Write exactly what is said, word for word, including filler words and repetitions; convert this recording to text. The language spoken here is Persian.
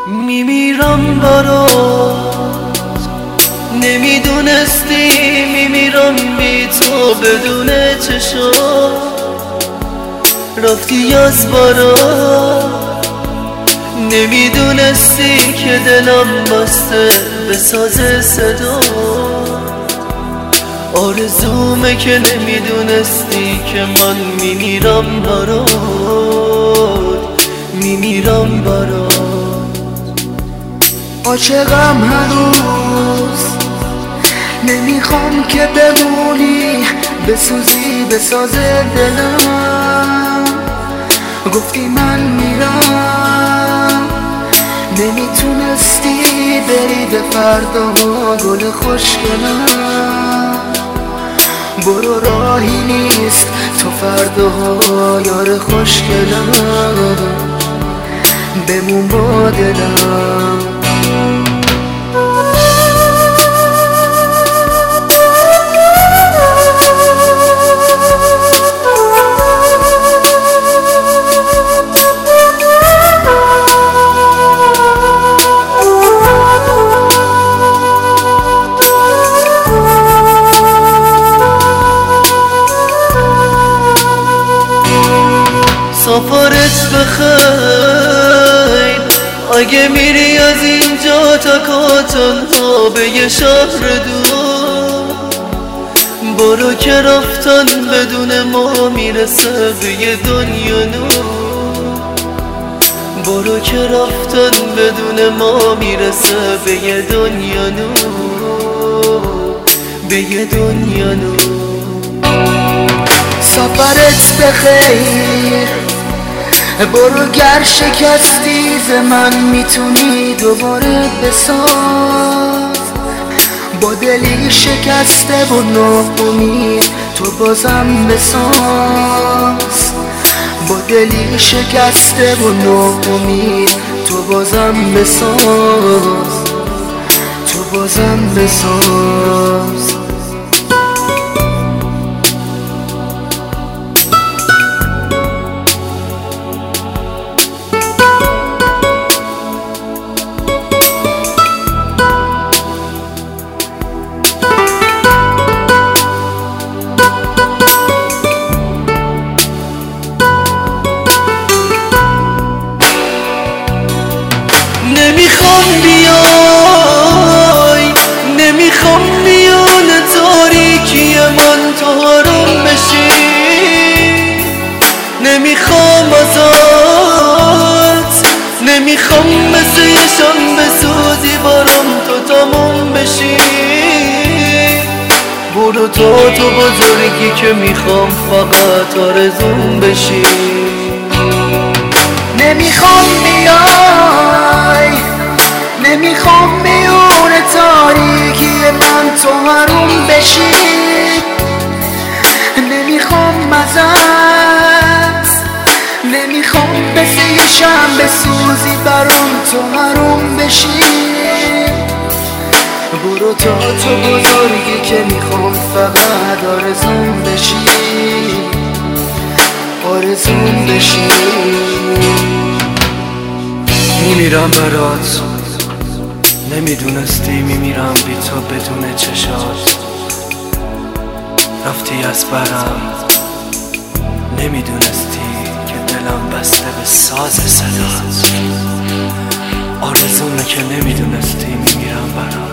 میمیرم برات، نمیدونستی میمیرم بی تو بدون چشات. رفتی از برات، نمیدونستی که دلم بسته به ساز صدا. آرزومه که نمیدونستی که من میمیرم برات، میمیرم برات. عاشقم هنوز، نمیخوام که بمونی بسوزی به ساز دلم. گفتی من میرم، نمیتونستی بری به فردا گل خوشگلم. برو راهی نیست تو فرداها یار خوشگلم، بمون با دلم. سفرت بخیر اگه میری از اینجا تکا تنها به یه شهر دور. برو که رفتن بدون ما میرسه به یه دنیا نور. برو که رفتن بدون ما میرسه به یه دنیا نور، به یه دنیا نور. سفرت بخیر، برو گر شکستی ز من میتونی دوباره بساز. با دلی شکسته و ناامید تو بازم بساز. با دلی شکسته و ناامید تو بازم بساز، تو بازم بساز. نمیخوام بیای، نمیخوام میون تاریکی من تو آروم بشی. نمیخوام ازت، نمیخوام مثل یه شنبه سوزی برام تو تموم بشی. برو تا تو بزرگی که میخوام فقط آرزوم بشی. نمیخوام بیای، نمیخوام میون تاریکی من تو حروم بشی. نمیخوام ازت، نمیخوام مثل یه شنبه سوزی برام تو حروم بشی. برو تا تو بزرگی که میخوام فقط آرزوم بشی، آرزوم بشی. میمیرم برات، نمیدونستی میمیرم بی تو بدون چشات. رفتی از برم، نمیدونستی که دلم بسته به ساز صدات. آرزومه که نمیدونستی میمیرم برات.